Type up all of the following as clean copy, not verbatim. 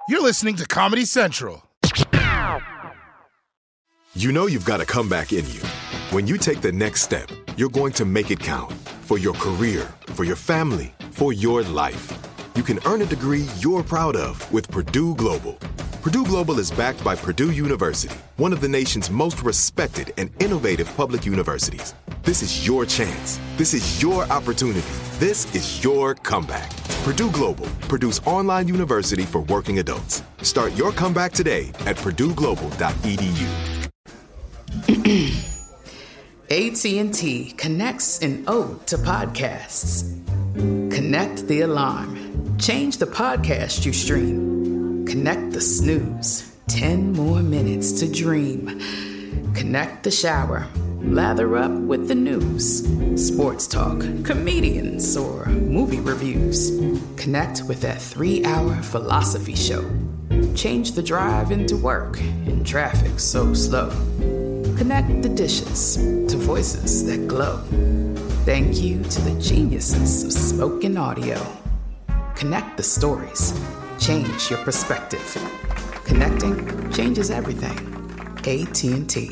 You're listening to Comedy Central. You know you've got a comeback in you. When you take the next step, you're going to make it count. For your career, for your family, for your life. You can earn a degree you're proud of with Purdue Global. Purdue Global is backed by Purdue University, one of the nation's most respected and innovative public universities. This is your chance. This is your opportunity. This is your comeback. Purdue Global, Purdue's online university for working adults. Start your comeback today at purdueglobal.edu. AT&T connects an ode to podcasts. Connect the alarm. Change the podcast you stream. Connect the snooze. 10 more minutes to dream. Connect the shower. Lather up with the news. Sports talk, comedians, or movie reviews. Connect with that 3-hour philosophy show. Change the drive into work in traffic so slow. Connect the dishes to voices that glow. Thank you to the geniuses of spoken audio. Connect the stories. Change your perspective. Connecting changes everything. AT&T.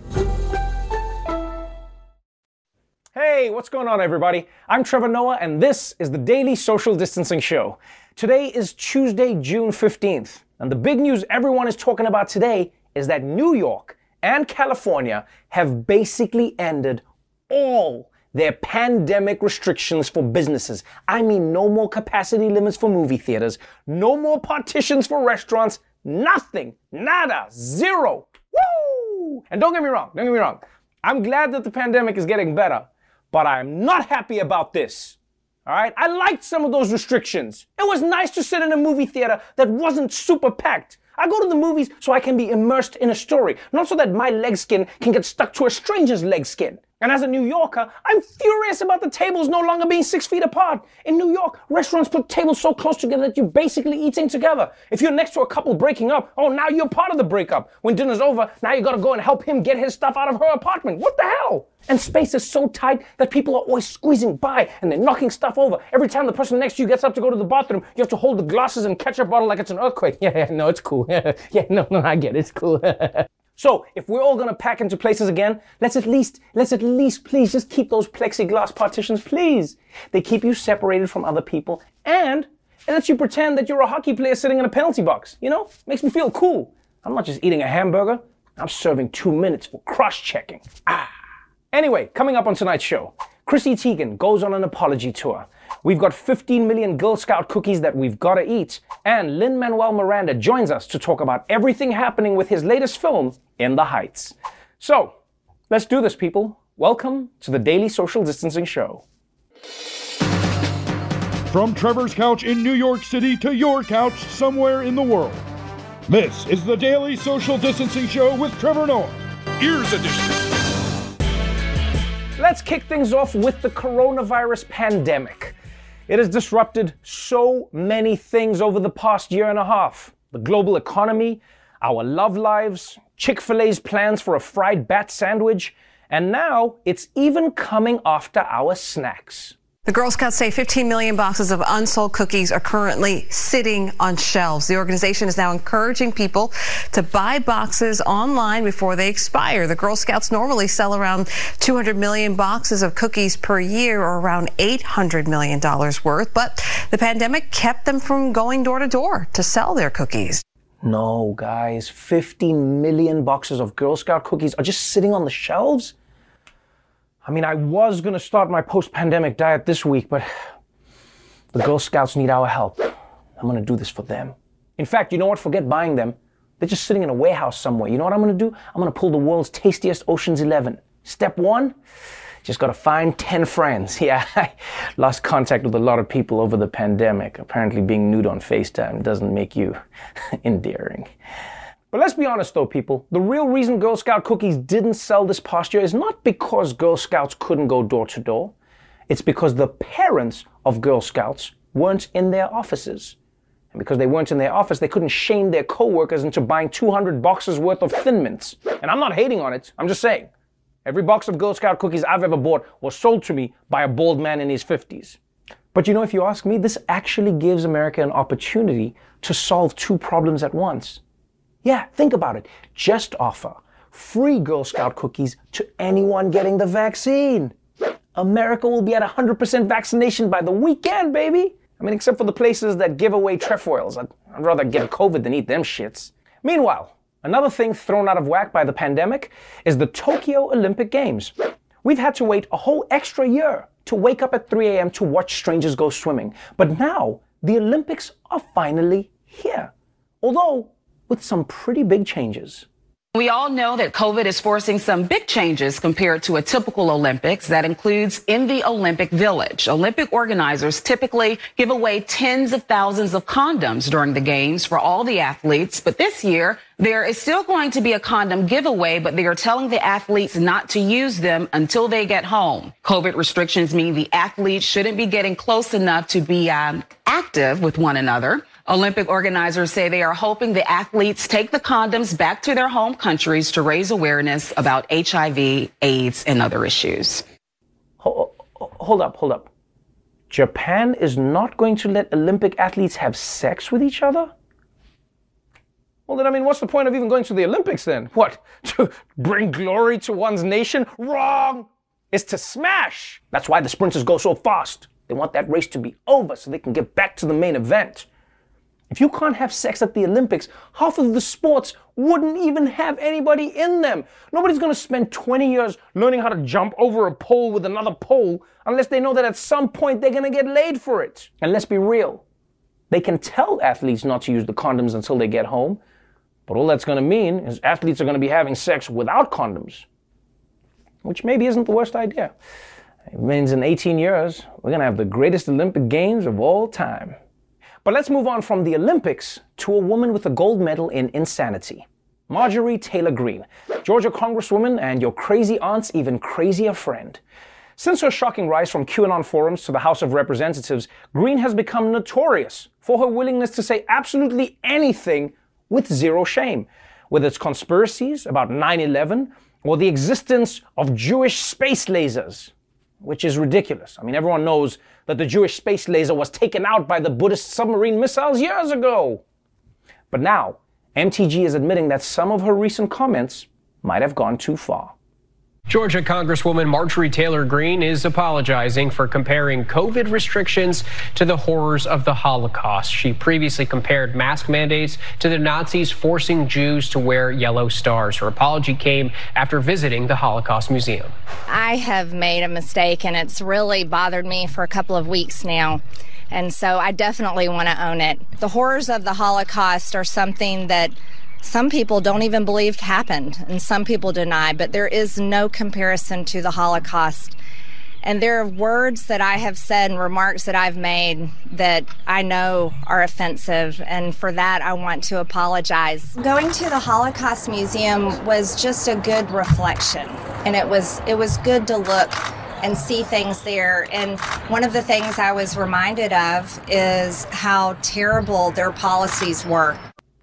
Hey, what's going on, everybody? I'm Trevor Noah, and this is the Daily Social Distancing Show. Today is Tuesday, June 15th, and the big news everyone is talking about today is that New York and California have basically ended all their pandemic restrictions for businesses. I mean, no more capacity limits for movie theaters, no more partitions for restaurants, nothing, nada, zero. Woo! And don't get me wrong. I'm glad that the pandemic is getting better, but I'm not happy about this. All right? I liked some of those restrictions. It was nice to sit in a movie theater that wasn't super packed. I go to the movies so I can be immersed in a story, not so that my leg skin can get stuck to a stranger's leg skin. And as a New Yorker, I'm furious about the tables no longer being 6 feet apart. In New York, restaurants put tables so close together that you're basically eating together. If you're next to a couple breaking up, oh, now you're part of the breakup. When dinner's over, now you gotta go and help him get his stuff out of her apartment. What the hell? And space is so tight that people are always squeezing by and they're knocking stuff over. Every time the person next to you gets up to go to the bathroom, you have to hold the glasses and ketchup bottle like it's an earthquake. Yeah, no, it's cool. No, I get it. It's cool. So, if we're all gonna pack into places again, let's at least please just keep those plexiglass partitions, please. They keep you separated from other people and it lets you pretend that you're a hockey player sitting in a penalty box. You know? Makes me feel cool. I'm not just eating a hamburger. I'm serving 2 minutes for cross-checking. Anyway, coming up on tonight's show, Chrissy Teigen goes on an apology tour. We've got 15 million Girl Scout cookies that we've got to eat. And Lin-Manuel Miranda joins us to talk about everything happening with his latest film, In the Heights. So, let's do this, people. Welcome to the Daily Social Distancing Show. From Trevor's couch in New York City to your couch somewhere in the world. This is the Daily Social Distancing Show with Trevor Noah, Ears Edition. Let's kick things off with the coronavirus pandemic. It has disrupted so many things over the past year and a half. The global economy, our love lives, Chick-fil-A's plans for a fried bat sandwich, and now it's even coming after our snacks. The Girl Scouts say 15 million boxes of unsold cookies are currently sitting on shelves. The organization is now encouraging people to buy boxes online before they expire. The Girl Scouts normally sell around 200 million boxes of cookies per year, or around $800 million worth, but the pandemic kept them from going door to door to sell their cookies. No, guys, 15 million boxes of Girl Scout cookies are just sitting on the shelves? I mean, I was going to start my post-pandemic diet this week, but the Girl Scouts need our help. I'm going to do this for them. In fact, you know what? Forget buying them. They're just sitting in a warehouse somewhere. You know what I'm going to do? I'm going to pull the world's tastiest Ocean's 11. Step 1, just got to find 10 friends. Yeah, I lost contact with a lot of people over the pandemic. Apparently being nude on FaceTime doesn't make you endearing. But let's be honest though, people, the real reason Girl Scout cookies didn't sell this past year is not because Girl Scouts couldn't go door to door. It's because the parents of Girl Scouts weren't in their offices. And because they weren't in their office, they couldn't shame their coworkers into buying 200 boxes worth of Thin Mints. And I'm not hating on it, I'm just saying. Every box of Girl Scout cookies I've ever bought was sold to me by a bald man in his 50s. But if you ask me, this actually gives America an opportunity to solve two problems at once. Yeah, think about it. Just offer free Girl Scout cookies to anyone getting the vaccine. America will be at 100% vaccination by the weekend, baby. Except for the places that give away trefoils. I'd rather get COVID than eat them shits. Meanwhile, another thing thrown out of whack by the pandemic is the Tokyo Olympic Games. We've had to wait a whole extra year to wake up at 3 a.m. to watch strangers go swimming. But now, the Olympics are finally here. Although, with some pretty big changes. We all know that COVID is forcing some big changes compared to a typical Olympics. That includes in the Olympic Village. Olympic organizers typically give away tens of thousands of condoms during the games for all the athletes. But this year, there is still going to be a condom giveaway, but they are telling the athletes not to use them until they get home. COVID restrictions mean the athletes shouldn't be getting close enough to be active with one another. Olympic organizers say they are hoping the athletes take the condoms back to their home countries to raise awareness about HIV, AIDS, and other issues. Hold up. Japan is not going to let Olympic athletes have sex with each other? Well, then, what's the point of even going to the Olympics then? What, to bring glory to one's nation? Wrong! It's to smash! That's why the sprinters go so fast. They want that race to be over so they can get back to the main event. If you can't have sex at the Olympics, half of the sports wouldn't even have anybody in them. Nobody's going to spend 20 years learning how to jump over a pole with another pole unless they know that at some point they're going to get laid for it. And let's be real. They can tell athletes not to use the condoms until they get home, but all that's going to mean is athletes are going to be having sex without condoms, which maybe isn't the worst idea. It means in 18 years, we're going to have the greatest Olympic Games of all time. But let's move on from the Olympics to a woman with a gold medal in insanity. Marjorie Taylor Greene, Georgia Congresswoman and your crazy aunt's even crazier friend. Since her shocking rise from QAnon forums to the House of Representatives, Greene has become notorious for her willingness to say absolutely anything with zero shame, whether it's conspiracies about 9/11 or the existence of Jewish space lasers, which is ridiculous. Everyone knows that the Jewish space laser was taken out by the Buddhist submarine missiles years ago. But now, MTG is admitting that some of her recent comments might have gone too far. Georgia Congresswoman Marjorie Taylor Greene is apologizing for comparing COVID restrictions to the horrors of the Holocaust. She previously compared mask mandates to the Nazis forcing Jews to wear yellow stars. Her apology came after visiting the Holocaust Museum. I have made a mistake, and it's really bothered me for a couple of weeks now. And so I definitely want to own it. The horrors of the Holocaust are something that some people don't even believe happened, and some people deny, but there is no comparison to the Holocaust. And there are words that I have said and remarks that I've made that I know are offensive, and for that I want to apologize. Going to the Holocaust Museum was just a good reflection, and it was good to look and see things there. And one of the things I was reminded of is how terrible their policies were.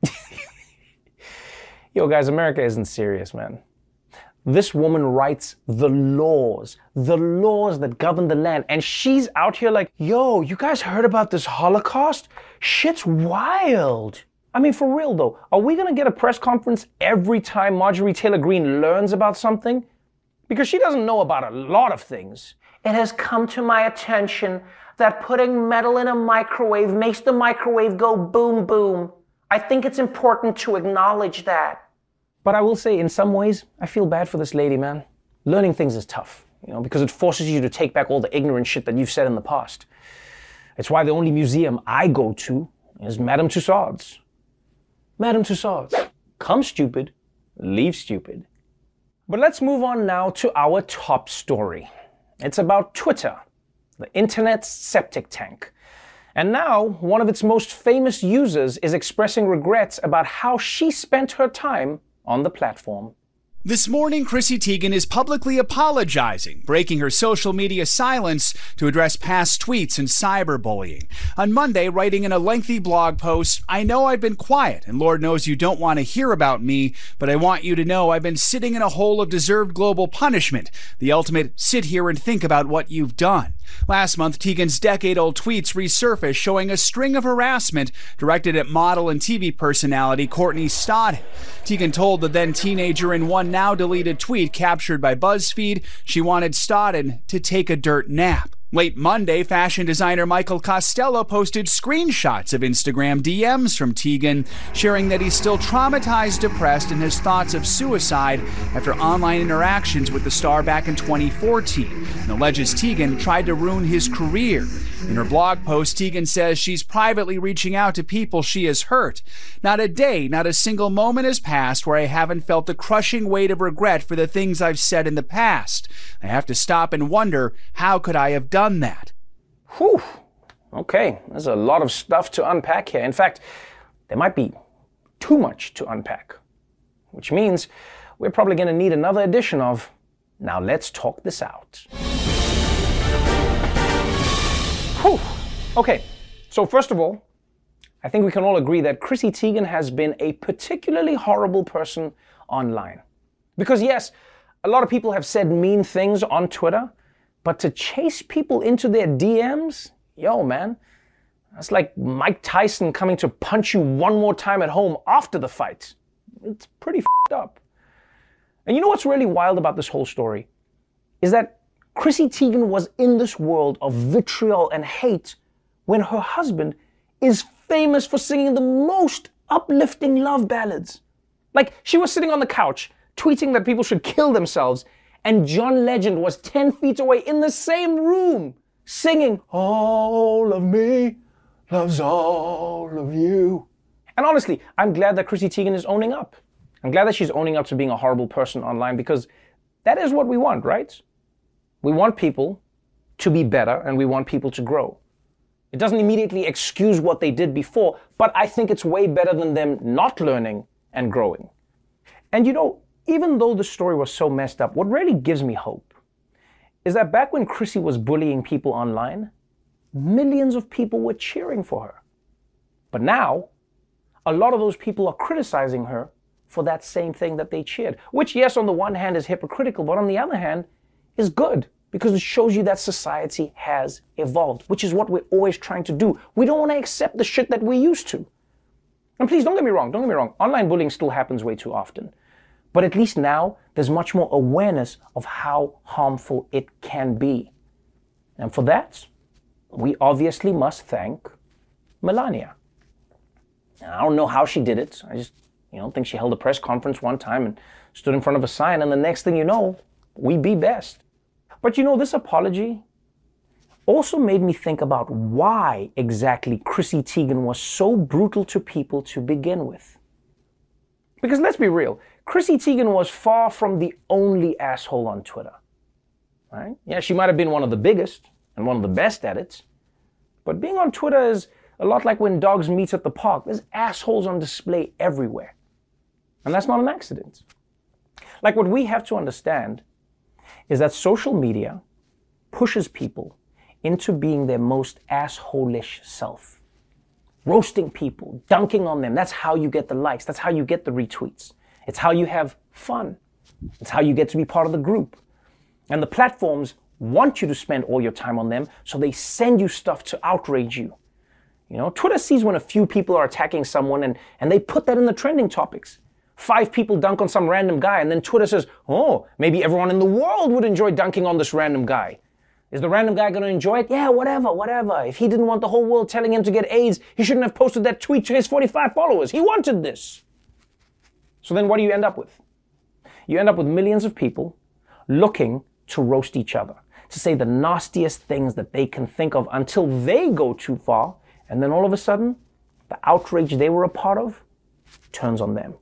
Yo, guys, America isn't serious, man. This woman writes the laws that govern the land. And she's out here like, yo, you guys heard about this Holocaust? Shit's wild. For real though, are we gonna get a press conference every time Marjorie Taylor Greene learns about something? Because she doesn't know about a lot of things. It has come to my attention that putting metal in a microwave makes the microwave go boom, boom. I think it's important to acknowledge that. But I will say, in some ways, I feel bad for this lady, man. Learning things is tough, because it forces you to take back all the ignorant shit that you've said in the past. It's why the only museum I go to is Madame Tussauds. Madame Tussauds. Come stupid, leave stupid. But let's move on now to our top story. It's about Twitter, the internet's septic tank. And now, one of its most famous users is expressing regrets about how she spent her time on the platform. This morning, Chrissy Teigen is publicly apologizing, breaking her social media silence to address past tweets and cyberbullying. On Monday, writing in a lengthy blog post, "I know I've been quiet, and Lord knows you don't want to hear about me, but I want you to know I've been sitting in a hole of deserved global punishment, the ultimate sit here and think about what you've done. Last month, Tegan's decade-old tweets resurfaced showing a string of harassment directed at model and TV personality Courtney Stodden. Tegan told the then teenager in one now-deleted tweet captured by BuzzFeed she wanted Stodden to take a dirt nap. Late Monday, fashion designer Michael Costello posted screenshots of Instagram DMs from Tegan, sharing that he's still traumatized, depressed, and has thoughts of suicide after online interactions with the star back in 2014, and alleges Tegan tried to ruin his career. In her blog post, Tegan says she's privately reaching out to people she has hurt. Not a day, not a single moment has passed where I haven't felt the crushing weight of regret for the things I've said in the past. I have to stop and wonder, how could I have done that? Whew. Okay, there's a lot of stuff to unpack here. In fact, there might be too much to unpack, which means we're probably going to need another edition of Now Let's Talk This Out. Whew. Okay, so first of all, I think we can all agree that Chrissy Teigen has been a particularly horrible person online. Because yes, a lot of people have said mean things on Twitter, but to chase people into their DMs, yo man, that's like Mike Tyson coming to punch you one more time at home after the fight. It's pretty f***ed up. And you know what's really wild about this whole story? Is that Chrissy Teigen was in this world of vitriol and hate when her husband is famous for singing the most uplifting love ballads. Like, she was sitting on the couch tweeting that people should kill themselves, and John Legend was 10 feet away in the same room singing, "All of me loves all of you." And honestly, I'm glad that Chrissy Teigen is owning up. I'm glad that she's owning up to being a horrible person online, because that is what we want, right? We want people to be better, and we want people to grow. It doesn't immediately excuse what they did before, but I think it's way better than them not learning and growing. And you know, even though the story was so messed up, what really gives me hope is that back when Chrissy was bullying people online, millions of people were cheering for her. But now, a lot of those people are criticizing her for that same thing that they cheered, which, yes, on the one hand is hypocritical, but on the other hand is good, because it shows you that society has evolved, which is what we're always trying to do. We don't want to accept the shit that we used to. And please, don't get me wrong, online bullying still happens way too often. But at least now, there's much more awareness of how harmful it can be. And for that, we obviously must thank Melania. Now, I don't know how she did it. I just, think she held a press conference one time and stood in front of a sign, and the next thing you know, we be best. But this apology also made me think about why exactly Chrissy Teigen was so brutal to people to begin with. Because let's be real, Chrissy Teigen was far from the only asshole on Twitter. Right? Yeah, she might have been one of the biggest and one of the best at it, but being on Twitter is a lot like when dogs meet at the park. There's assholes on display everywhere. And that's not an accident. Like, what we have to understand is that social media pushes people into being their most asshole-ish self. Roasting people, dunking on them, that's how you get the likes, that's how you get the retweets. It's how you have fun. It's how you get to be part of the group. And the platforms want you to spend all your time on them, so they send you stuff to outrage you. Twitter sees when a few people are attacking someone, and they put that in the trending topics. 5 people dunk on some random guy, and then Twitter says, oh, maybe everyone in the world would enjoy dunking on this random guy. Is the random guy going to enjoy it? Yeah, whatever. If he didn't want the whole world telling him to get AIDS, he shouldn't have posted that tweet to his 45 followers. He wanted this. So then what do you end up with? You end up with millions of people looking to roast each other, to say the nastiest things that they can think of until they go too far, and then all of a sudden, the outrage they were a part of turns on them.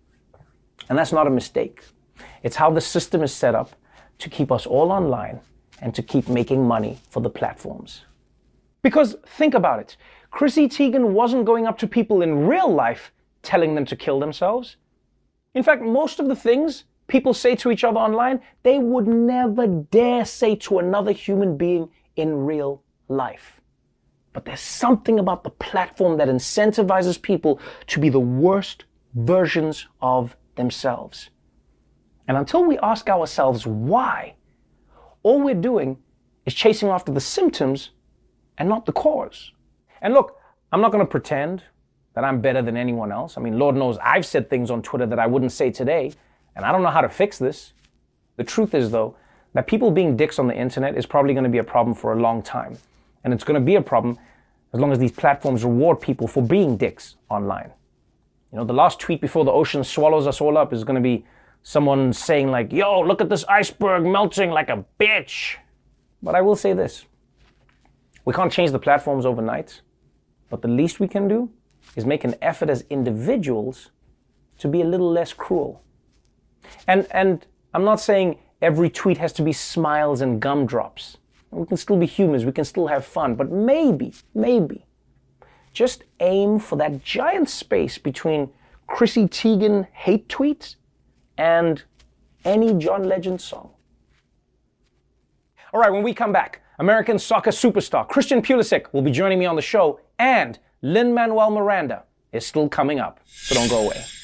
And that's not a mistake. It's how the system is set up to keep us all online and to keep making money for the platforms. Because think about it. Chrissy Teigen wasn't going up to people in real life telling them to kill themselves. In fact, most of the things people say to each other online, they would never dare say to another human being in real life. But there's something about the platform that incentivizes people to be the worst versions of themselves. And until we ask ourselves why, all we're doing is chasing after the symptoms and not the cause. And look, I'm not going to pretend that I'm better than anyone else. I mean, Lord knows I've said things on Twitter that I wouldn't say today, and I don't know how to fix this. The truth is, though, that people being dicks on the internet is probably going to be a problem for a long time. And it's going to be a problem as long as these platforms reward people for being dicks online. You know, the last tweet before the ocean swallows us all up is going to be someone saying like, yo, look at this iceberg melting like a bitch. But I will say this. We can't change the platforms overnight, but the least we can do is make an effort as individuals to be a little less cruel. And I'm not saying every tweet has to be smiles and gumdrops. We can still be humans, we can still have fun, but maybe, just aim for that giant space between Chrissy Teigen hate tweets and any John Legend song. All right, when we come back, American soccer superstar Christian Pulisic will be joining me on the show, and Lin-Manuel Miranda is still coming up, so don't go away.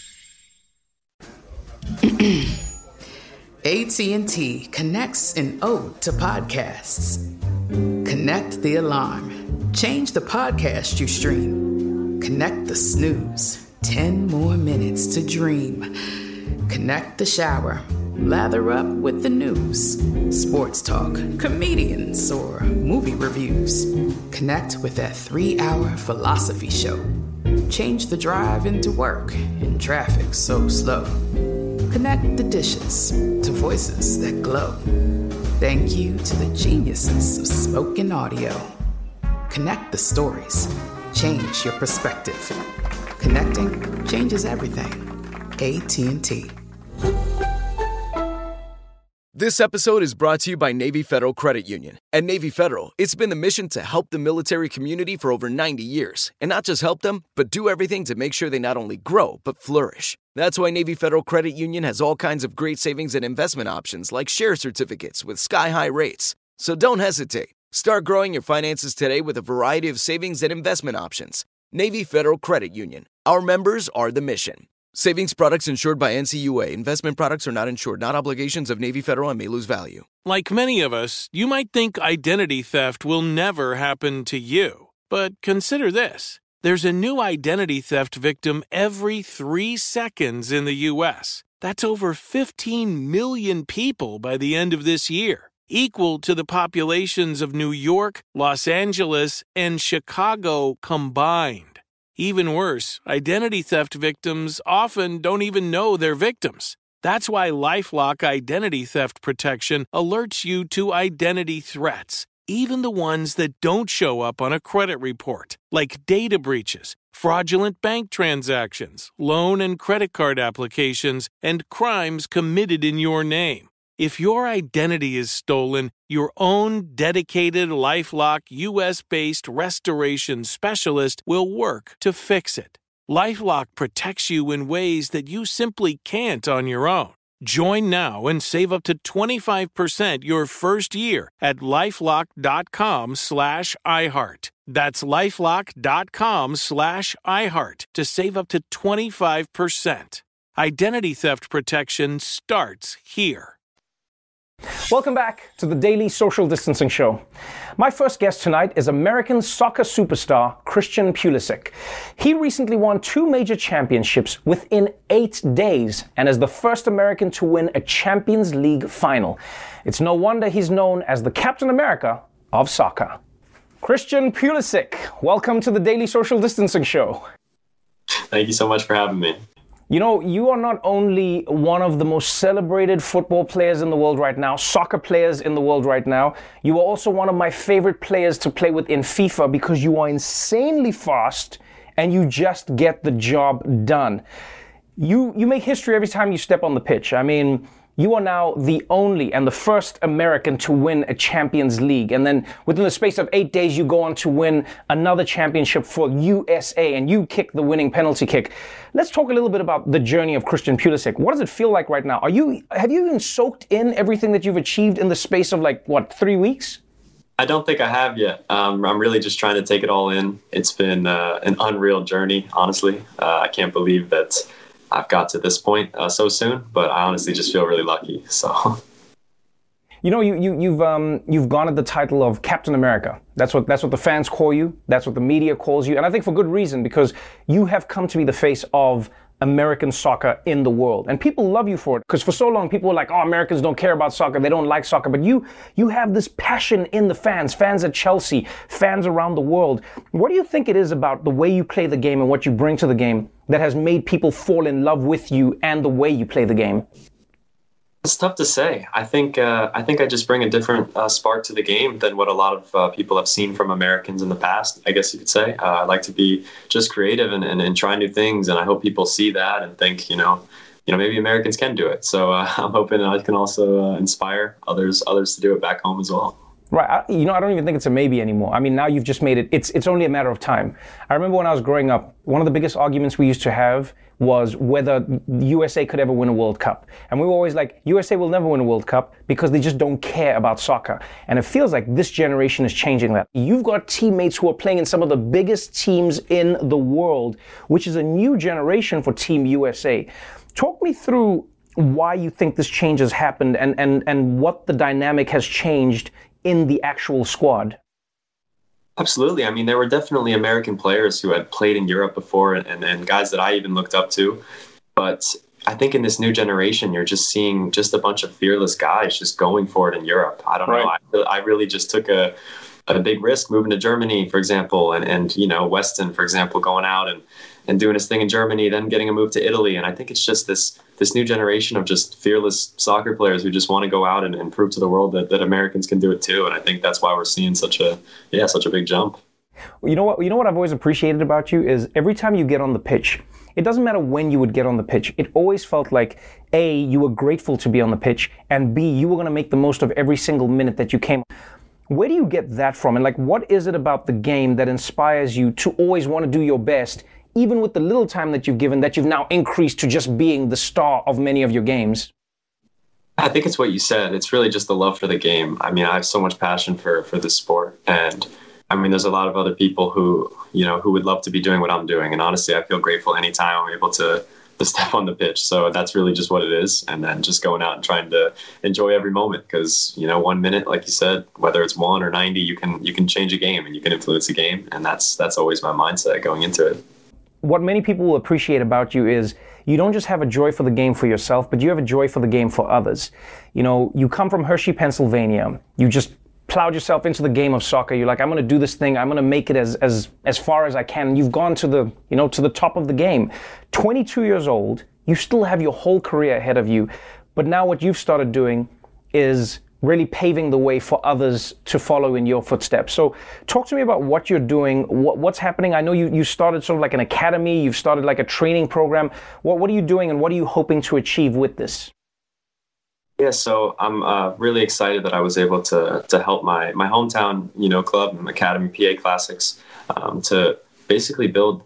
AT&T connects an ode to podcasts. Connect the alarm. Change the podcast you stream. Connect the snooze. 10 more minutes to dream. Connect the shower. Lather up with the news. Sports talk, comedians, or movie reviews. Connect with that 3-hour philosophy show. Change the drive into work in traffic so slow. Connect the dishes to voices that glow. Thank you to the geniuses of spoken audio. Connect the stories. Change your perspective. Connecting changes everything. AT&T. This episode is brought to you by Navy Federal Credit Union. At Navy Federal, it's been the mission to help the military community for over 90 years. And not just help them, but do everything to make sure they not only grow, but flourish. That's why Navy Federal Credit Union has all kinds of great savings and investment options like share certificates with sky-high rates. So don't hesitate. Start growing your finances today with a variety of savings and investment options. Navy Federal Credit Union. Our members are the mission. Savings products insured by NCUA. Investment products are not insured, not obligations of Navy Federal and may lose value. Like many of us, you might think identity theft will never happen to you. But consider this. There's a new identity theft victim every 3 seconds in the U.S. That's over 15 million people by the end of this year, equal to the populations of New York, Los Angeles, and Chicago combined. Even worse, identity theft victims often don't even know they're victims. That's why LifeLock Identity Theft Protection alerts you to identity threats, even the ones that don't show up on a credit report, like data breaches, fraudulent bank transactions, loan and credit card applications, and crimes committed in your name. If your identity is stolen, your own dedicated LifeLock U.S.-based restoration specialist will work to fix it. LifeLock protects you in ways that you simply can't on your own. Join now and save up to 25% your first year at LifeLock.com/iHeart. That's LifeLock.com/iHeart to save up to 25%. Identity theft protection starts here. Welcome back to the Daily Social Distancing Show. My first guest tonight is American soccer superstar Christian Pulisic. He recently won 2 major championships within 8 days and is the first American to win a Champions League final. It's no wonder he's known as the Captain America of soccer. Christian Pulisic, welcome to the Daily Social Distancing Show. Thank you so much for having me. You know, you are not only one of the most celebrated football players in the world right now, soccer players in the world right now, you are also one of my favorite players to play with in FIFA because you are insanely fast and you just get the job done. You make history every time you step on the pitch. I mean, you are now the only and the first American to win a Champions League. And then within the space of 8 days, you go on to win another championship for USA and you kick the winning penalty kick. Let's talk a little bit about the journey of Christian Pulisic. What does it feel like right now? Have you even soaked in everything that you've achieved in the space of 3 weeks? I don't think I have yet. I'm really just trying to take it all in. It's been an unreal journey, honestly. I can't believe that I've got to this point so soon, but I honestly just feel really lucky. So, You know, you've garnered the title of Captain America. That's what the fans call you. That's what the media calls you. And I think for good reason, because you have come to be the face of American soccer in the world. And people love you for it, because for so long people were like, oh, Americans don't care about soccer, they don't like soccer. But you have this passion in the fans at Chelsea, fans around the world. What do you think it is about the way you play the game and what you bring to the game that has made people fall in love with you and the way you play the game? It's tough to say. I think I just bring a different spark to the game than what a lot of people have seen from Americans in the past, I guess you could say. I like to be just creative and try new things, and I hope people see that and think, maybe Americans can do it. So I'm hoping I can also inspire others to do it back home as well. Right. I don't even think it's a maybe anymore. I mean, now you've just made it. It's only a matter of time. I remember when I was growing up, one of the biggest arguments we used to have was whether USA could ever win a World Cup. And we were always like, USA will never win a World Cup because they just don't care about soccer. And it feels like this generation is changing that. You've got teammates who are playing in some of the biggest teams in the world, which is a new generation for Team USA. Talk me through why you think this change has happened and what the dynamic has changed in the actual squad. Absolutely. I mean, there were definitely American players who had played in Europe before and guys that I even looked up to. But I think in this new generation, you're just seeing just a bunch of fearless guys just going for it in Europe. I don't know. I really just took a big risk moving to Germany, for example, and Weston, for example, going out and doing his thing in Germany, then getting a move to Italy. And I think it's just this new generation of just fearless soccer players who just want to go out and prove to the world that Americans can do it too. And I think that's why we're seeing such a big jump. You know what I've always appreciated about you is every time you get on the pitch, it doesn't matter when you would get on the pitch. It always felt like, A, you were grateful to be on the pitch, and B, you were going to make the most of every single minute that you came. Where do you get that from? And what is it about the game that inspires you to always want to do your best, even with the little time that you've given, that you've now increased to just being the star of many of your games? I think it's what you said. It's really just the love for the game. I mean, I have so much passion for this sport. And I mean, there's a lot of other people who would love to be doing what I'm doing. And honestly, I feel grateful anytime I'm able to step on the pitch. So that's really just what it is. And then just going out and trying to enjoy every moment, because 1 minute, like you said, whether it's 1 or 90, you can change a game and you can influence a game. And that's always my mindset going into it. What many people will appreciate about you is you don't just have a joy for the game for yourself, but you have a joy for the game for others. You come from Hershey, Pennsylvania. You just plowed yourself into the game of soccer. You're like, I'm going to do this thing. I'm going to make it as far as I can. You've gone to the top of the game. 22 years old, you still have your whole career ahead of you. But now what you've started doing is really paving the way for others to follow in your footsteps. So talk to me about what you're doing, what's happening. I know you started sort of like an academy, you've started like a training program. What are you doing and what are you hoping to achieve with this? Yeah, so I'm really excited that I was able to help my hometown, club, Academy PA Classics, to basically build,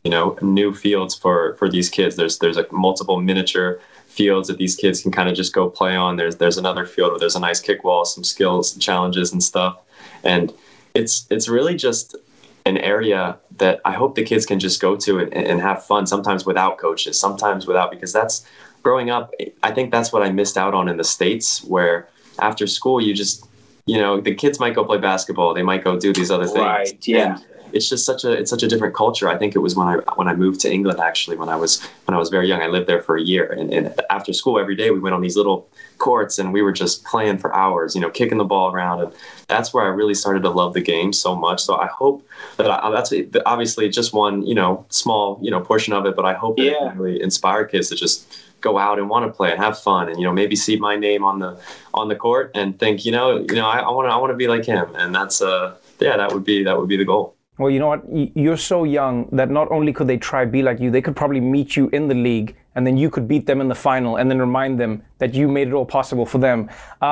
new fields for these kids. There's multiple miniature fields that these kids can kind of just go play on. There's another field where there's a nice kick wall, some skills, challenges and stuff. And it's really just an area that I hope the kids can just go to and have fun, sometimes without coaches, sometimes without, because that's growing up. I think that's what I missed out on in the States, where after school, you just, the kids might go play basketball. They might go do these other things. Right. Yeah. And it's just such a different culture. I think it was when I moved to England, actually, when I was very young. I lived there for a year, and after school every day we went on these little courts and we were just playing for hours, kicking the ball around, and that's where I really started to love the game so much. So I hope that that's obviously just one small portion of it, but I hope that it can really inspire kids to just go out and want to play and have fun, and maybe see my name on the court and think I want to be like him, and that's that would be the goal. Well, you know what? You're so young that not only could they try be like you, they could probably meet you in the league, and then you could beat them in the final, and then remind them that you made it all possible for them.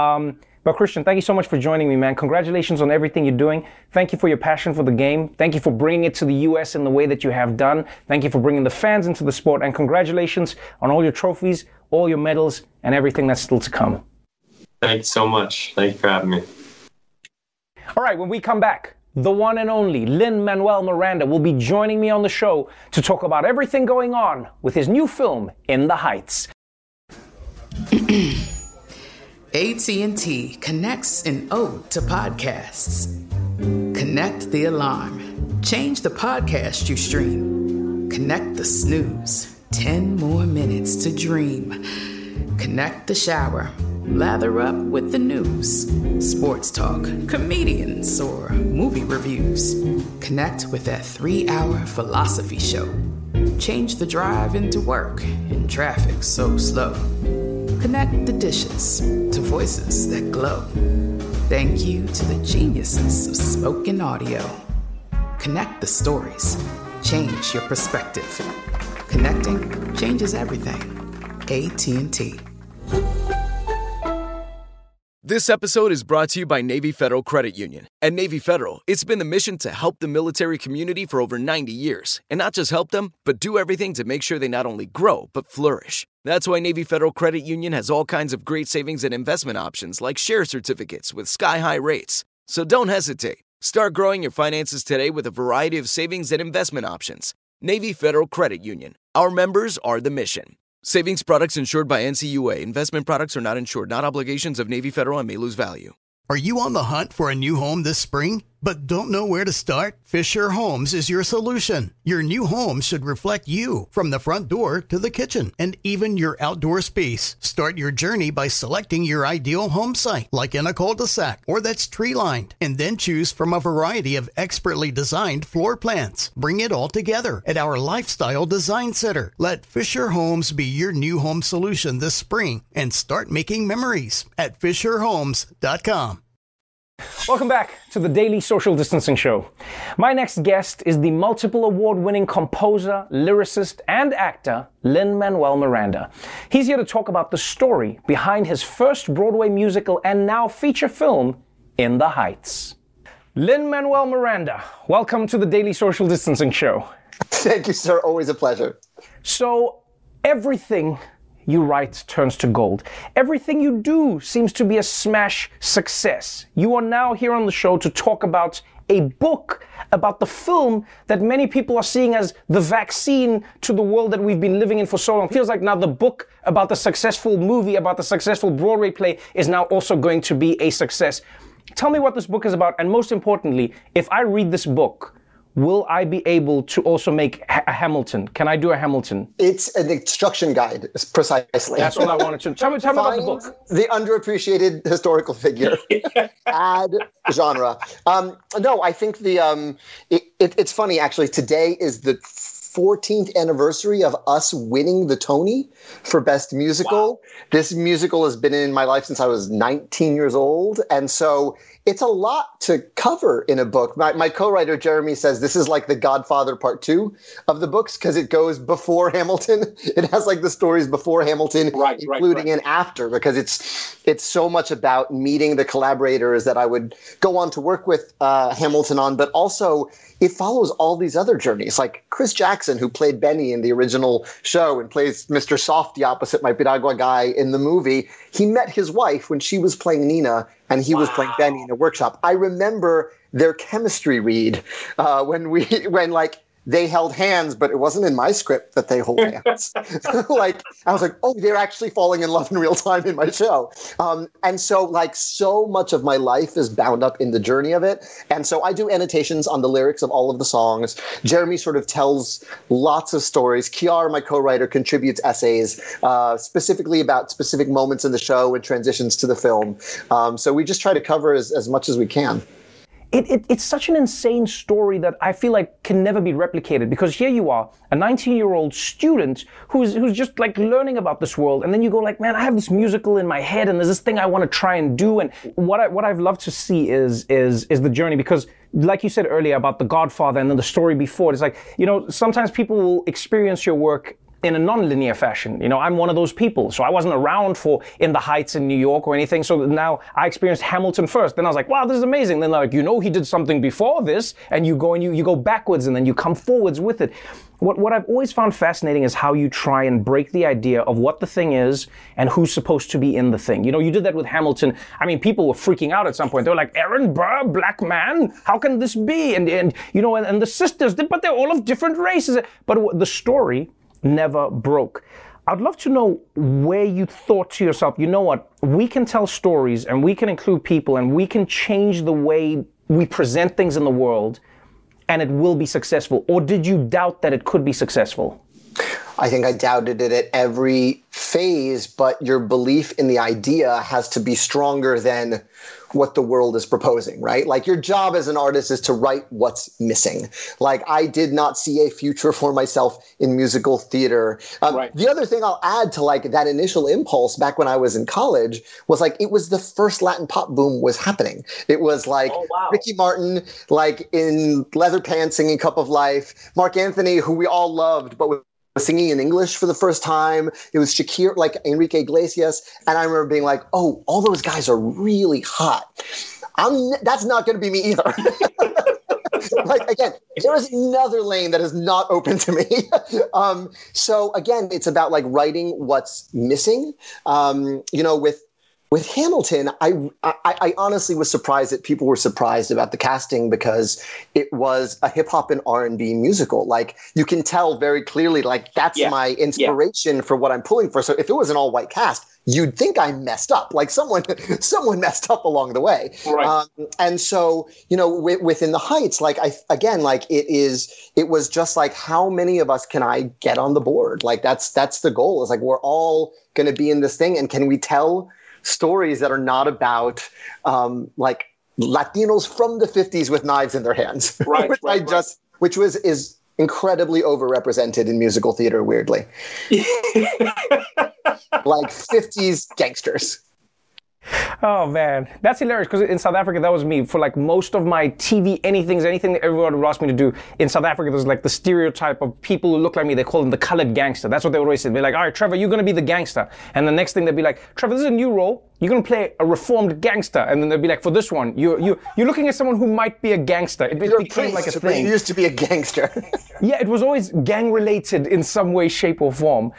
But Christian, thank you so much for joining me, man. Congratulations on everything you're doing. Thank you for your passion for the game. Thank you for bringing it to the U.S. in the way that you have done. Thank you for bringing the fans into the sport, and congratulations on all your trophies, all your medals, and everything that's still to come. Thank you so much. Thank you for having me. All right, when we come back, the one and only Lin-Manuel Miranda will be joining me on the show to talk about everything going on with his new film, In the Heights. AT&T connects an ode to podcasts. Connect the alarm. Change the podcast you stream. Connect the snooze. 10 more minutes to dream. Connect the shower. Lather up with the news. Sports talk, comedians, or movie reviews. Connect with that 3-hour philosophy show. Change the drive into work in traffic so slow. Connect the dishes to voices that glow. Thank you to the geniuses of spoken audio. Connect the stories. Change your perspective. Connecting changes everything. AT&T. This episode is brought to you by Navy Federal Credit Union. At Navy Federal, it's been the mission to help the military community for over 90 years. And not just help them, but do everything to make sure they not only grow, but flourish. That's why Navy Federal Credit Union has all kinds of great savings and investment options like share certificates with sky-high rates. So don't hesitate. Start growing your finances today with a variety of savings and investment options. Navy Federal Credit Union. Our members are the mission. Savings products insured by NCUA. Investment products are not insured, not obligations of Navy Federal and may lose value. Are you on the hunt for a new home this spring, but don't know where to start? Fisher Homes is your solution. Your new home should reflect you, from the front door to the kitchen and even your outdoor space. Start your journey by selecting your ideal home site, like in a cul-de-sac or that's tree-lined, and then choose from a variety of expertly designed floor plans. Bring it all together at our Lifestyle Design Center. Let Fisher Homes be your new home solution this spring and start making memories at FisherHomes.com. Welcome back to the Daily Social Distancing Show. My next guest is the multiple award-winning composer, lyricist, and actor, Lin-Manuel Miranda. He's here to talk about the story behind his first Broadway musical and now feature film, In the Heights. Lin-Manuel Miranda, welcome to the Daily Social Distancing Show. Thank you, sir. Always a pleasure. So, everything you write turns to gold. Everything you do seems to be a smash success. You are now here on the show to talk about a book about the film that many people are seeing as the vaccine to the world that we've been living in for so long. It feels like now the book about the successful movie, about the successful Broadway play is now also going to be a success. Tell me what this book is about, and most importantly, if I read this book, will I be able to also make a Hamilton? Can I do a Hamilton? It's an instruction guide, precisely. That's what I wanted to. Tell me about the book. The underappreciated historical figure. Add genre. No, I think it's funny, actually. Today is the 14th anniversary of us winning the Tony for Best Musical. Wow. This musical has been in my life since I was 19 years old. And so it's a lot to cover in a book. My co-writer, Jeremy, says this is like the Godfather Part 2 of the books because it goes before Hamilton. It has like the stories before Hamilton, including and after, because it's so much about meeting the collaborators that I would go on to work with Hamilton on, but also it follows all these other journeys, like Chris Jackson, who played Benny in the original show and plays Mr. Softy opposite my Piragua guy in the movie. He met his wife when she was playing Nina, and he was playing Benny in a workshop. I remember their chemistry read when they held hands, but it wasn't in my script that they hold hands. I was like, oh, they're actually falling in love in real time in my show. And so so much of my life is bound up in the journey of it. And so I do annotations on the lyrics of all of the songs. Jeremy sort of tells lots of stories. Kiara, my co-writer, contributes essays specifically about specific moments in the show and transitions to the film. So we just try to cover as much as we can. It's such an insane story that I feel like can never be replicated, because here you are, a 19-year-old student who's just like learning about this world, and then you go like, man, I have this musical in my head and there's this thing I want to try and do. And what I've loved to see is the journey, because like you said earlier about The Godfather and then the story before, it's like, sometimes people will experience your work in a non-linear fashion. I'm one of those people. So I wasn't around for In the Heights in New York or anything. So now I experienced Hamilton first. Then I was like, wow, this is amazing. Then they're like, he did something before this, and you go and you go backwards and then you come forwards with it. What I've always found fascinating is how you try and break the idea of what the thing is and who's supposed to be in the thing. You did that with Hamilton. I mean, people were freaking out at some point. They were like, Aaron Burr, black man, how can this be? And the sisters, but they're all of different races. But the story never broke. I'd love to know where you thought to yourself, you know what, we can tell stories and we can include people and we can change the way we present things in the world and it will be successful. Or did you doubt that it could be successful? I think I doubted it at every phase, but your belief in the idea has to be stronger than what the world is proposing, right? Like your job as an artist is to write what's missing. Like I did not see a future for myself in musical theater. The other thing I'll add to like that initial impulse back when I was in college was like, it was the first Latin pop boom was happening. It was like Ricky Martin, like in leather pants singing Cup of Life, Mark Anthony, who we all loved, but was singing in English for the first time. It was Shakira, like Enrique Iglesias. And I remember being like, oh, all those guys are really hot. That's not going to be me either. Like, again, there is another lane that is not open to me. So again, it's about like writing what's missing. You know, with Hamilton, I honestly was surprised that people were surprised about the casting because it was a hip hop and R&B musical. Like you can tell very clearly, like that's my inspiration for what I'm pulling for. So if it was an all white cast, you'd think I messed up. Like someone messed up along the way. Right. And so, you know, within the Heights, like it was just like, how many of us can I get on the board? Like that's the goal. Is like we're all going to be in this thing, and can we tell stories that are not about like Latinos from the 50s with knives in their hands, which is incredibly overrepresented in musical theater, weirdly. Like 50s gangsters. Oh man, that's hilarious because in South Africa, that was me. For like most of my TV, anything that everyone would ask me to do, in South Africa, there's like the stereotype of people who look like me, they call them the colored gangster. That's what they would always say. They're like, all right, Trevor, you're going to be the gangster. And the next thing they'd be like, Trevor, this is a new role. You're going to play a reformed gangster. And then they'd be like, for this one, you're looking at someone who might be a gangster. It became like a thing. You used to be a gangster. Yeah, it was always gang related in some way, shape or form.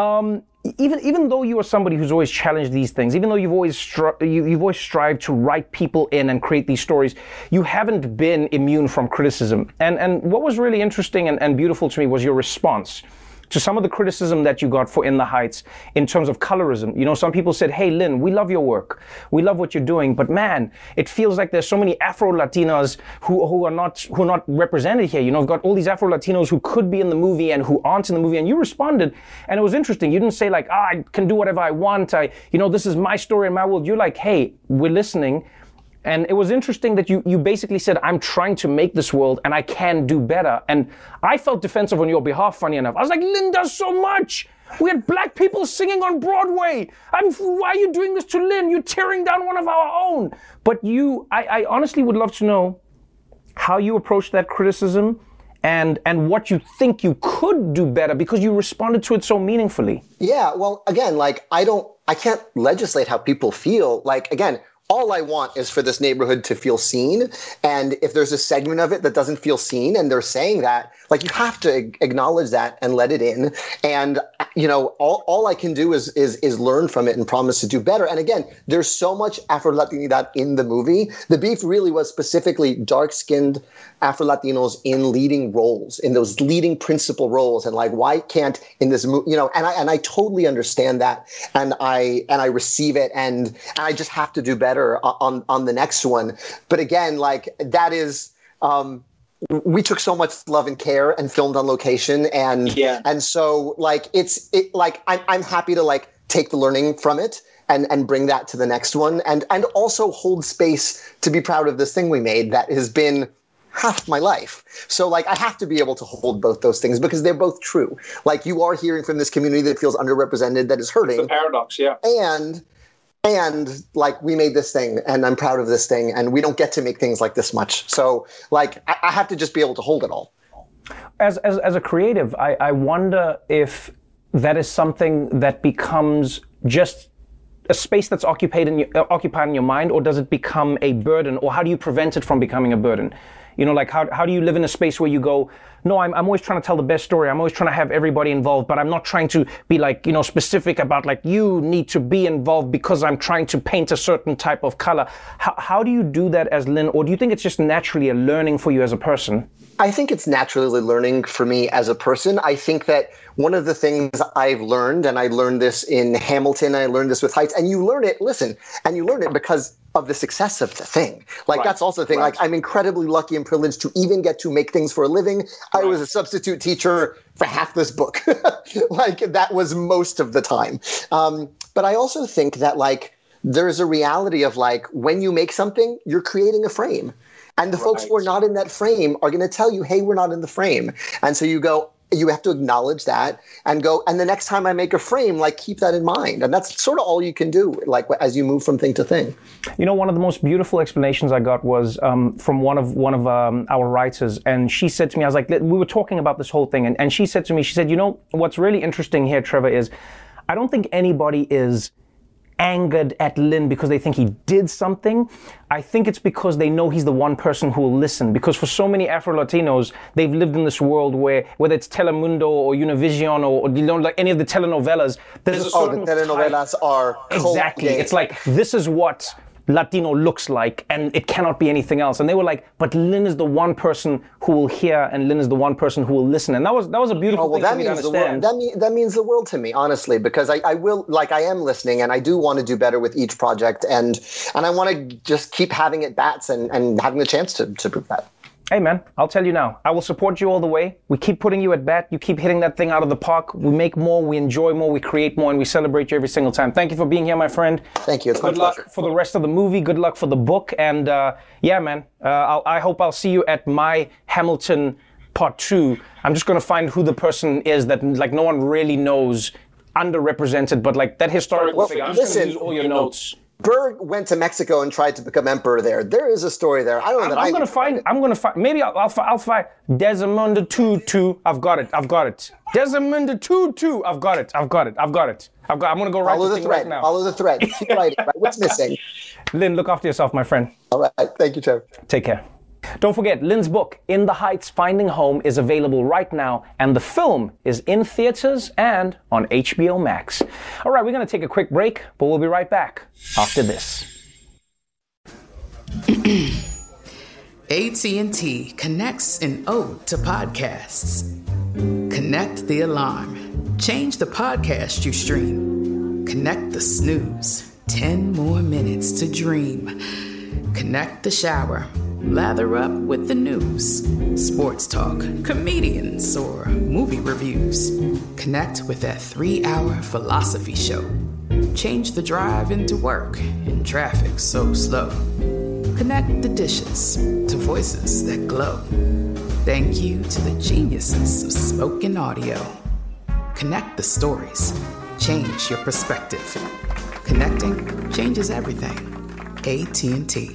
Even though you are somebody who's always challenged these things, even though you've always strived to write people in and create these stories, you haven't been immune from criticism. And what was really interesting and beautiful to me was your response to some of the criticism that you got for In the Heights in terms of colorism. You know, some people said, hey, Lynn, we love your work. We love what you're doing. But man, it feels like there's so many Afro-Latinas who are not represented here. You know, we've got all these Afro-Latinos who could be in the movie and who aren't in the movie. And you responded, and it was interesting. You didn't say like, I can do whatever I want. This is my story and my world. You're like, hey, we're listening. And it was interesting that you basically said, I'm trying to make this world and I can do better. And I felt defensive on your behalf, funny enough. I was like, Lynn does so much. We had black people singing on Broadway. Why are you doing this to Lynn? You're tearing down one of our own. But I honestly would love to know how you approached that criticism and what you think you could do better because you responded to it so meaningfully. Yeah, well, again, like I can't legislate how people feel. Like, again, all I want is for this neighborhood to feel seen. And if there's a segment of it that doesn't feel seen and they're saying that, like you have to acknowledge that and let it in. And, you know, all I can do is learn from it and promise to do better. And again, there's so much Afro-Latinidad in the movie. The beef really was specifically dark-skinned Afro-Latinos in leading roles, in those leading principal roles. And like, why can't in this movie, you know, and I totally understand that. And I receive it. And I just have to do better on the next one. But again, like that is, we took so much love and care and filmed on location. And so like, I'm happy to like take the learning from it and bring that to the next one. And also hold space to be proud of this thing we made that has been half my life. So like, I have to be able to hold both those things because they're both true. Like you are hearing from this community that feels underrepresented, that is hurting. It's a paradox. Yeah. And like we made this thing and I'm proud of this thing and we don't get to make things like this much. So like I have to just be able to hold it all. As a creative, I wonder if that is something that becomes just a space that's occupied in your mind, or does it become a burden, or how do you prevent it from becoming a burden? You know, like how do you live in a space where you go, no, I'm always trying to tell the best story. I'm always trying to have everybody involved, but I'm not trying to be like, you know, specific about like, you need to be involved because I'm trying to paint a certain type of color. How do you do that as Lynn? Or do you think it's just naturally a learning for you as a person? I think it's naturally learning for me as a person. I think that one of the things I've learned, and I learned this in Hamilton, I learned this with Heights, and you learn it, and you learn it because of the success of the thing. Like, that's also the thing. Like, I'm incredibly lucky and privileged to even get to make things for a living. I was a substitute teacher for half this book. Like, that was most of the time. But I also think that, like, there's a reality of, like, when you make something, you're creating a frame. And the folks who are not in that frame are going to tell you, hey, we're not in the frame. And so you go, you have to acknowledge that and go, and the next time I make a frame, like, keep that in mind. And that's sort of all you can do, like, as you move from thing to thing. You know, one of the most beautiful explanations I got was from one of our writers. And she said to me, I was like, we were talking about this whole thing. And she said to me, she said, you know, what's really interesting here, Trevor, is I don't think anybody is angered at Lynn because they think he did something. I think it's because they know he's the one person who will listen. Because for so many Afro-Latinos, they've lived in this world where, whether it's Telemundo or Univision or you know, like any of the telenovelas, there's a certain the telenovelas are exactly. It's like, this is what Latino looks like, and it cannot be anything else. And they were like, but Lynn is the one person who will hear, and Lynn is the one person who will listen. And that was a beautiful thing for me to understand. That means the world to me, honestly, because I am listening, and I do want to do better with each project, and I want to just keep having at bats and having the chance to prove that. Hey man, I'll tell you now, I will support you all the way. We keep putting you at bat. You keep hitting that thing out of the park. We make more, we enjoy more, we create more, and we celebrate you every single time. Thank you for being here, my friend. Thank you. It's good luck for the rest of the movie. Good luck for the book. And yeah, man, I hope I'll see you at my Hamilton Part 2. I'm just going to find who the person is that like no one really knows, underrepresented, but like that historical figure. I'm just going to use all your notes. Berg went to Mexico and tried to become emperor there. There is a story there. I don't know that I'm going to find. Maybe I'll find Desmond Tutu. I've got it. Desmond Tutu. I've got it. I'm going to go write the thing right now. Follow the thread. Keep writing. Right? What's missing? Lynn, look after yourself, my friend. All right. Thank you, Trevor. Take care. Don't forget, Lynn's book, In the Heights, Finding Home, is available right now, and the film is in theaters and on HBO Max. All right, we're going to take a quick break, but we'll be right back after this. AT&T connects an ode to podcasts. Connect the alarm. Change the podcast you stream. Connect the snooze. 10 more minutes to dream. Connect the shower. Lather up with the news, sports talk, comedians, or movie reviews. Connect with that 3-hour philosophy show. Change the drive into work in traffic so slow. Connect the dishes to voices that glow. Thank you to the geniuses of spoken audio. Connect the stories. Change your perspective. Connecting changes everything. AT&T.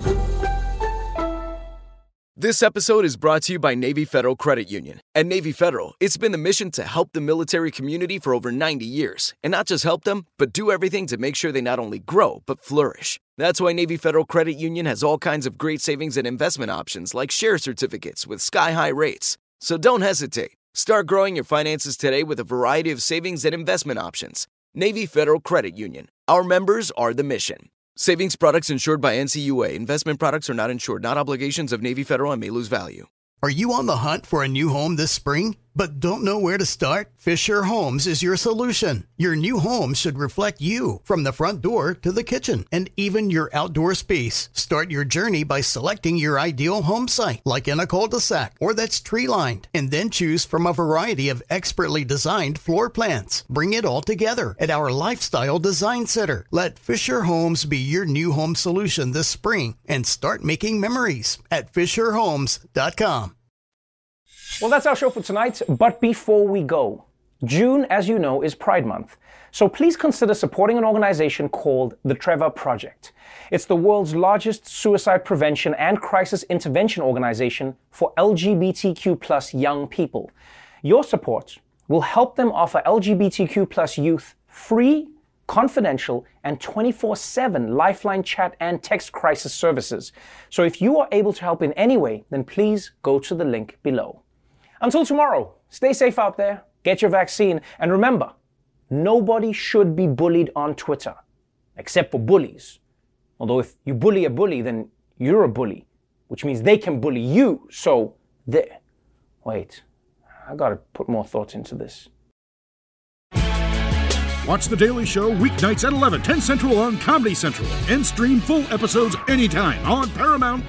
This episode is brought to you by Navy Federal Credit Union. At Navy Federal, it's been the mission to help the military community for over 90 years. And not just help them, but do everything to make sure they not only grow, but flourish. That's why Navy Federal Credit Union has all kinds of great savings and investment options like share certificates with sky-high rates. So don't hesitate. Start growing your finances today with a variety of savings and investment options. Navy Federal Credit Union. Our members are the mission. Savings products insured by NCUA. Investment products are not insured, not obligations of Navy Federal and may lose value. Are you on the hunt for a new home this spring, but don't know where to start? Fisher Homes is your solution. Your new home should reflect you, from the front door to the kitchen, and even your outdoor space. Start your journey by selecting your ideal home site, like in a cul-de-sac or that's tree-lined, and then choose from a variety of expertly designed floor plans. Bring it all together at our Lifestyle Design Center. Let Fisher Homes be your new home solution this spring and start making memories at FisherHomes.com. Well, that's our show for tonight. But before we go, June, as you know, is Pride Month. So please consider supporting an organization called The Trevor Project. It's the world's largest suicide prevention and crisis intervention organization for LGBTQ+ young people. Your support will help them offer LGBTQ+ youth free, confidential, and 24/7 Lifeline chat and text crisis services. So if you are able to help in any way, then please go to the link below. Until tomorrow, stay safe out there, get your vaccine, and remember, nobody should be bullied on Twitter, except for bullies. Although if you bully a bully, then you're a bully, which means they can bully you. So there. Wait, I gotta put more thought into this. Watch The Daily Show weeknights at 11, 10 Central on Comedy Central. And stream full episodes anytime on Paramount+.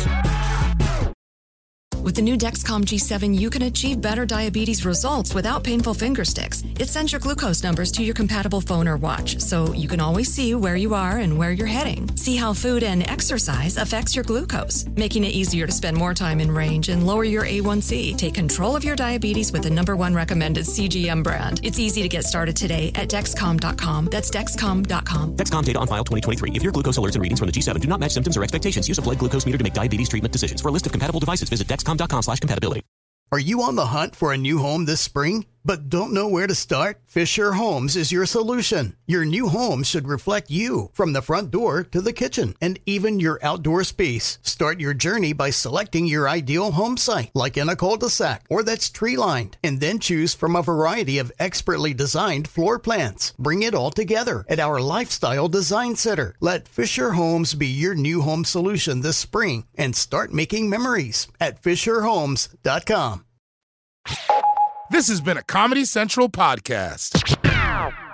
With the new Dexcom G7, you can achieve better diabetes results without painful finger sticks. It sends your glucose numbers to your compatible phone or watch, so you can always see where you are and where you're heading. See how food and exercise affects your glucose, making it easier to spend more time in range and lower your A1C. Take control of your diabetes with the #1 recommended CGM brand. It's easy to get started today at Dexcom.com. That's Dexcom.com. Dexcom data on file 2023. If your glucose alerts and readings from the G7 do not match symptoms or expectations, use a blood glucose meter to make diabetes treatment decisions. For a list of compatible devices, visit Dexcom.com/compatibility. Are you on the hunt for a new home this spring, but don't know where to start? Fisher Homes is your solution. Your new home should reflect you, from the front door to the kitchen, and even your outdoor space. Start your journey by selecting your ideal home site, like in a cul-de-sac or that's tree-lined, and then choose from a variety of expertly designed floor plans. Bring it all together at our Lifestyle Design Center. Let Fisher Homes be your new home solution this spring and start making memories at FisherHomes.com. This has been a Comedy Central podcast.